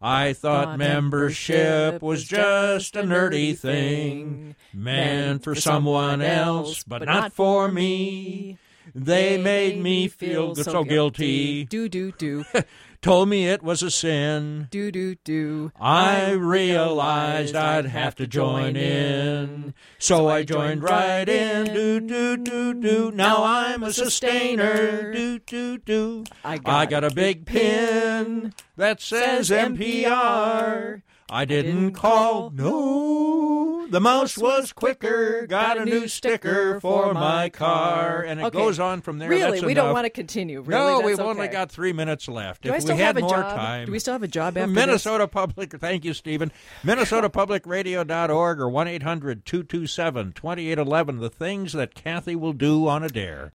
I thought membership was just a nerdy thing, meant for someone else, but not for me. They made me feel so guilty. Do. Told me it was a sin. Do. I realized I'd have to join in. So I joined right in. Do. Now I'm a sustainer. Do. I got a big pin that says NPR. I didn't call, no. The mouse was quicker, got a new sticker for my car. And it goes on from there. Really? That's we enough. don't want to continue. Really? No, That's we've okay. only got 3 minutes left. Do I If still we had have a more job? time. Do we still have a job after Minnesota Public, thank you, Stephen. MinnesotaPublicRadio.org or 1-800-227-2811. The things that Kathy will do on a dare.